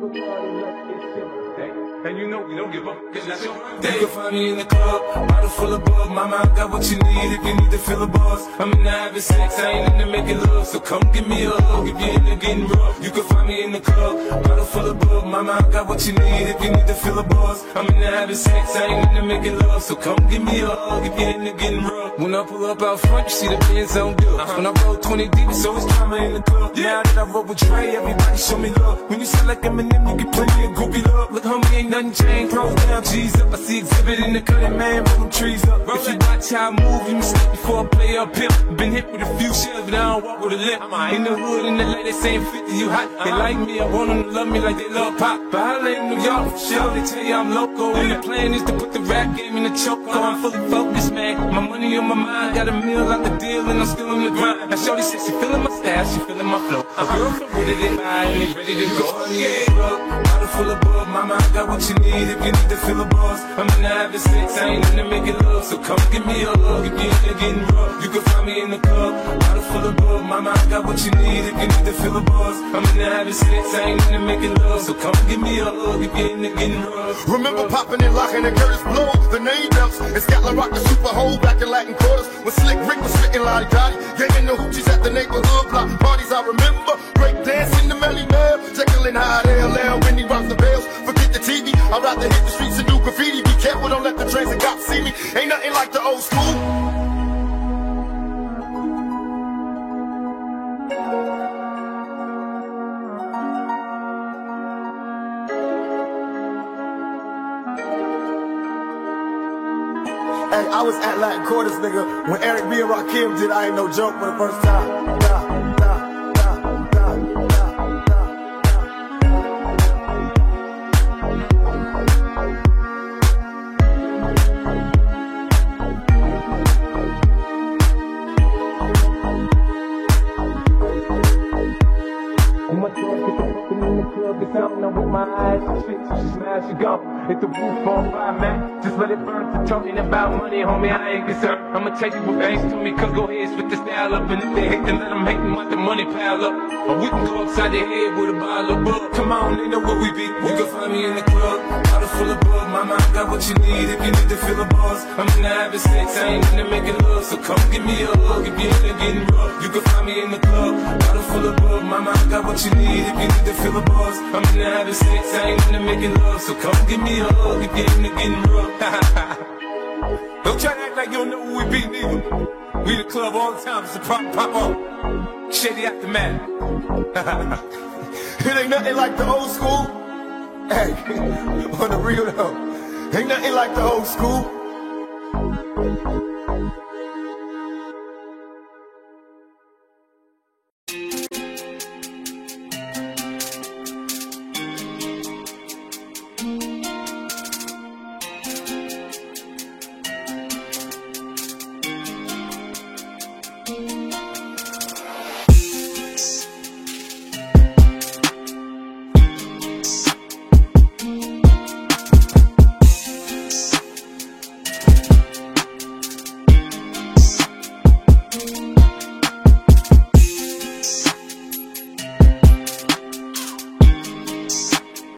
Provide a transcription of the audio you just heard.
And you know we don't give up, cause that's your birthday. You can find me in the club, bottle full of bug. Mama, I got what you need if you need to fill a buzz. I'm in the having sex, I ain't into making love. So come give me a hug if you're into getting rough. You can find me in the club, bottle full of bug. Mama, I got what you need if you need to fill a buzz. I'm in the having sex, I ain't into making love. So come give me a hug if you're into getting rough. When I pull up out front, you see the Benz on good. When I roll 20 deep, it's always drama in the club. Now that I roll with Dre, everybody show me love. When you sound like Eminem, you get plenty of groupie love. Look, homie, ain't nothing changed. Pros down, G's up. I see exhibit in the cutting, man, roll them trees up. If you watch how I move, you mistake before I play up here. Been hit with a few shells, but I don't walk with a limp. In the hood, in the LA, they saying 50, you hot. They like me, I want them to love me like they love pop. But I lay in New York, sure, they tell you I'm loco. And the plan is to put the rap game in the choke. I'm fully focused, man. My money on my mind, got a meal out the deal, and I'm still on the grind. Now shorty said she feeling my style, she feeling my flow. A girl from Wooded and I ain't ready to go. Yeah, bottle full of bug, mama, I got what you need if you need to fill a buzz. I'm in the having sex, I ain't into making love. So come give me a hug if you're into getting rough. You can find me in the club, bottle full of bug, mama, I got what you need if you need to fill a buzz. I'm in the having sex, I ain't into making love. So come give me a hug if you're into getting rough. Remember popping and locking and Curtis Blow, the name belts, and Scotland Rock the Super Hole back in Latin quarters. When Slick Rick was spitting Lottie Dottie, ganging the hoochies at the neighborhood block parties. I remember break dancing the Melly Mel, Jekyll Hyde LL when he rocks the bells. Forget the TV, I'd rather hit the streets and do graffiti. Be careful, don't let the transit cops see me. Ain't nothing like the old school. Hey, I was at Latin Quarters, nigga, when Eric B. and Rakim did I Ain't No Joke for the first time. With my eyes, shit, she smash, she go. Hit the roof on fire, man. Just let it burn. For talking about money, homie, I ain't concerned. I'ma take you with banks to me, cause go ahead, switch the style up. And if they hate, then let them hate me, let the money pile up. Or we can go upside their head with a bottle of bug. Come on, they know what we be. You can find me in the club, bottle full of bug. Mama, I got what you need if you need to fill a buzz. I'm in the having sex, I ain't into making love. So come give me a hug if you're into getting rough. You can find me in the club, bottle full of bug. Mama, I got what you need if you need to fill a buzz. I'm in the having sex, I ain't into making love. So come give me a hug if you're into getting rough. Don't try to act like you don't know who we be, neither. We the club all the time, it's a pop on. Shady Aftermath. It ain't nothing like the old school. Hey, on the real though, ain't nothing like the old school.